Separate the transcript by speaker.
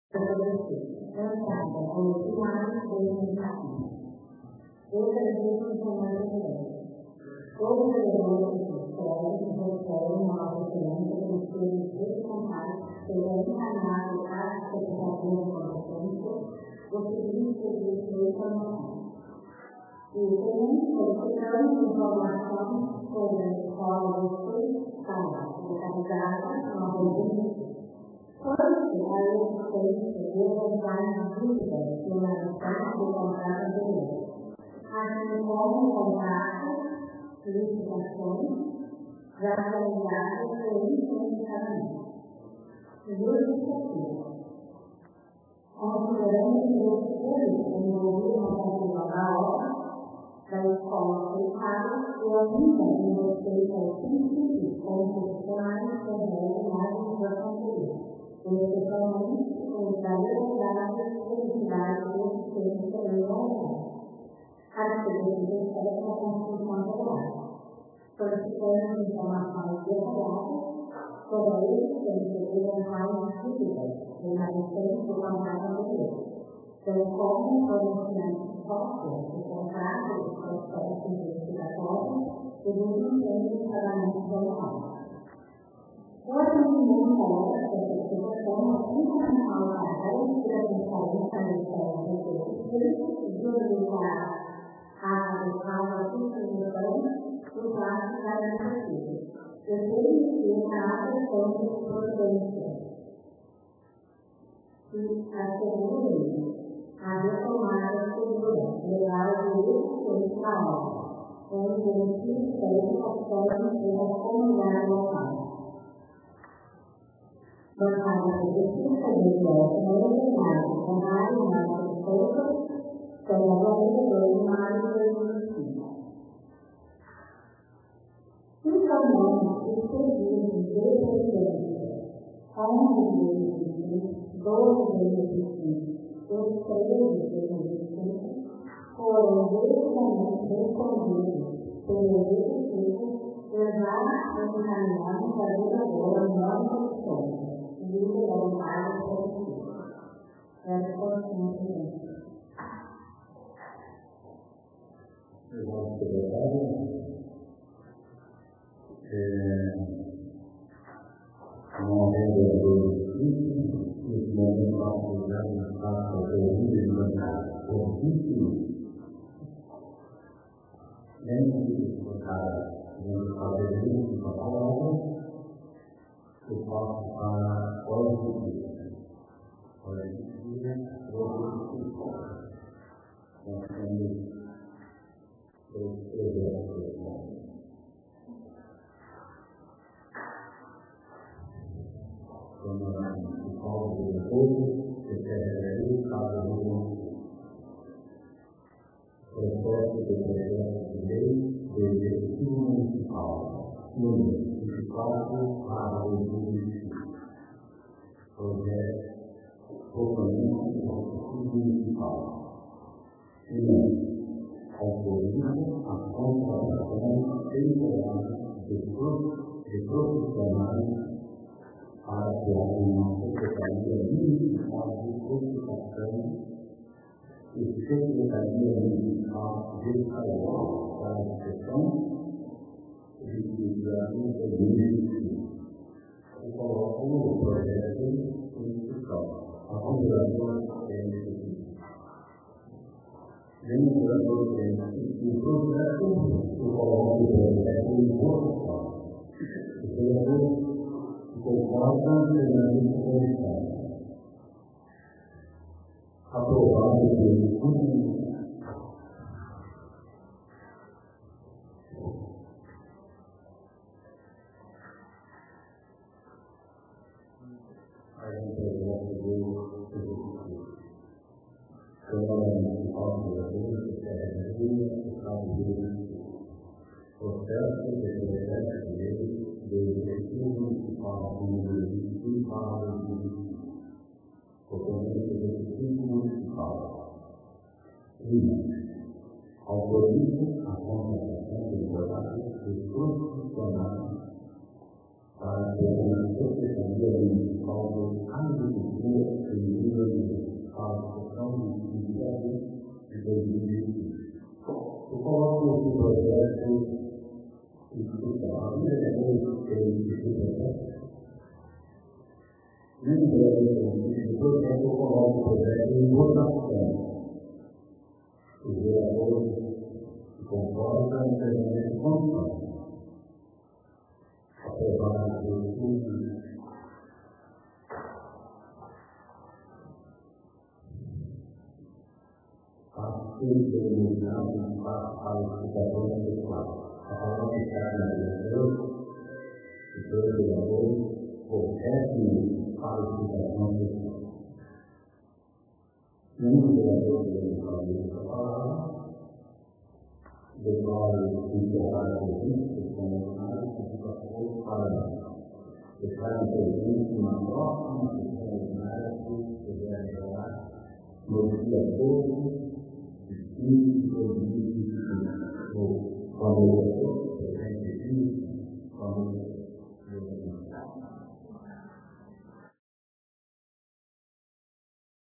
Speaker 1: Cansada, originada, desnecessária. Outras vezes são mais diferentes. Todos os elementos históricos referem a uma referência dos seres descontados serão encarnados à expectativa de consciência do serviço de sua informação. E solicitando informação sobre a escola de sua localizada na região. Quando a existência de levantar dúvidas sobre a missão do contrato anterior, assim como contratos, licitações, já realizadas por infinitamente. Justificativa. Considerando que os públicos envolvidos na conclusão da obra da escola fechada e ainda em respeito aos princípios constitucionais que regem a administração pública, especialmente os da liberdade, felicidade, eficiência e igualdade. Artigo 17 da Constituição Federal, solicitando informações detalhadas sobre a existência de eventuais dúvidas remanescentes do contrato anterior, bem como fornecimento de cópias do contrato dos processos investigatórios e dos incentivos de pagamento federal. O atendimento a esta certificação é fundamental para a transparência da esfera de justificar a adequada distribuição dos atos administrativos e permitir a adoção de providências que assegurem a retomada segura, legal e eficiente da obra, em benefício da educação e da comunidade local. Bancada específica de direto não determinado com vários mais esforços, pela validadora de mais de 2005. Informamos que os pedidos de presidência 11 de 2005, 12 de 2005 e 13 de 2005 foram devidamente respondidos pelo Executivo e já encaminhamos a vereadora Mônica Vicente, líder da unidade executiva.
Speaker 2: Irmão secretário, não havendo dois títulos, nesse momento nós precisamos estar fazendo de levantar ofício, nem que para fazer isso com a palavra, eu passo para ordem do dia. Ordem do dia, ordem do dia. Nós temos os projetos. Quando nós ficamos no povo, secretaria, cada processo de projeto de lei do Executivo Municipal, número 24 para 2025. Projeto Orçamento do Executivo Municipal. Autoriza a contratação temporária de profissionais para atuar na Secretaria Municipal de Comunicação e Secretaria Municipal de Saúde para a gestão e utilização do município. Eu coloco o projeto municipal. A consideração é lembrando que o projeto eu coloco o projeto municipal. O vereador concorda com o municipal. Aprovado pelo Câmara Municipal de Vereadores, Secretaria, Estado de processo de projeto de lei do Executivo Municipal número 25 para 2025. Documento do Executivo Municipal. 1. Autoriza a contratação temporária de profissionais para a Secretaria Municipal de Agricultura e Minas sebagai mutasi ideal conforman dengan konflik perubahan itu pasti dengan hal kita boleh buat kalau kita itu berlaku prosesi hal kita boleh ini berlaku dengan dengan bicara ini dengan kita pada sekarang ini semua orang dengan manusia itu